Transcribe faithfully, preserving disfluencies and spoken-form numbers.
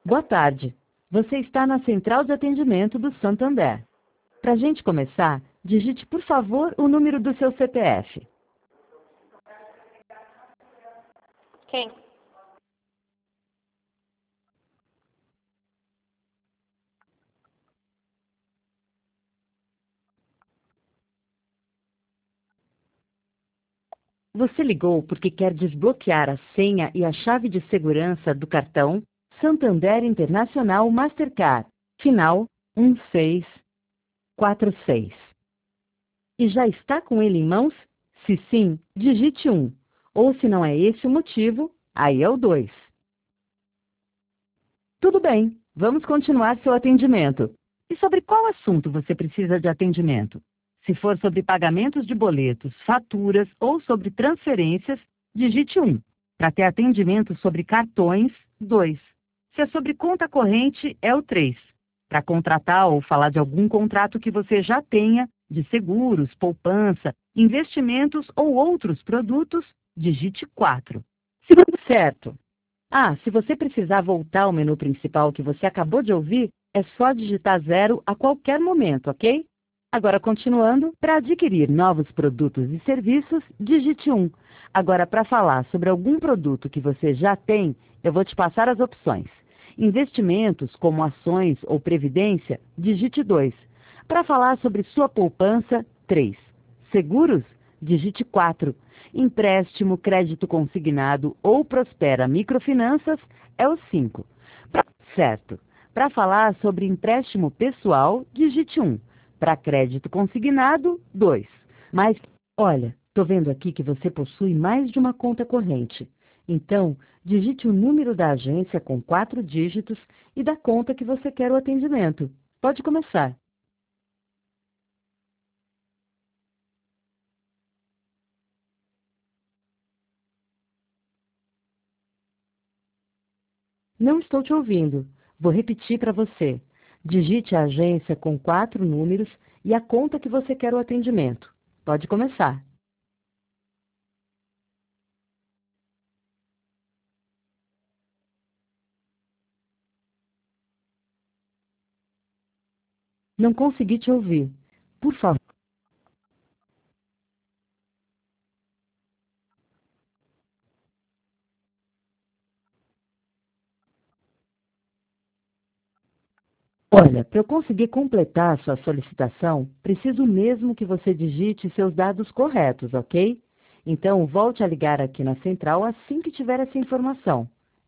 Boa tarde. Você está na central de atendimento do Santander. Para a gente começar, digite, por favor, o número do seu C P F. Quem? Você ligou porque quer desbloquear a senha e a chave de segurança do cartão Santander Internacional Mastercard, final um seis quatro seis. E já está com ele em mãos? Se sim, digite um. Ou se não é esse o motivo, aí é o dois. Tudo bem, vamos continuar seu atendimento. E sobre qual assunto você precisa de atendimento? Se for sobre pagamentos de boletos, faturas ou sobre transferências, digite um. Para ter atendimento sobre cartões, dois. Se é sobre conta corrente, é o três. Para contratar ou falar de algum contrato que você já tenha, de seguros, poupança, investimentos ou outros produtos, digite quatro. Certo. Ah, se você precisar voltar ao menu principal que você acabou de ouvir, é só digitar zero a qualquer momento, ok? Agora, continuando, para adquirir novos produtos e serviços, digite um. Agora, para falar sobre algum produto que você já tem, eu vou te passar as opções. Investimentos, como ações ou previdência, digite dois. Para falar sobre sua poupança, três. Seguros? Digite quatro. Empréstimo, crédito consignado ou Prospera Microfinanças é o cinco. Pra... Certo. Para falar sobre empréstimo pessoal, digite um. Para crédito consignado, dois. Mas, olha, estou vendo aqui que você possui mais de uma conta corrente. Então, digite o número da agência com quatro dígitos e da conta que você quer o atendimento. Pode começar. Não estou te ouvindo. Vou repetir para você. Digite a agência com quatro números e a conta que você quer o atendimento. Pode começar. Não consegui te ouvir. Por favor. Olha, para eu conseguir completar a sua solicitação, preciso mesmo que você digite seus dados corretos, ok? Então, volte a ligar aqui na central assim que tiver essa informação.